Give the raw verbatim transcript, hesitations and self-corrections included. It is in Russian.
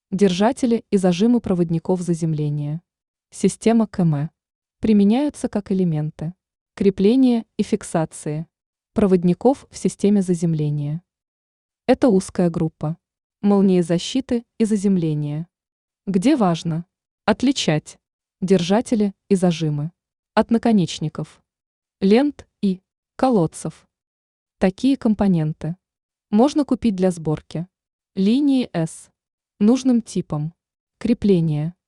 Держатели и зажимы проводников заземления. Система КМ. Применяются как элементы крепления и фиксации проводников в системе заземления. Это узкая группа молнии защиты и заземления, где важно отличать держатели и зажимы от наконечников, лент и колодцев. Такие компоненты можно купить для сборки линии С нужным типом крепления.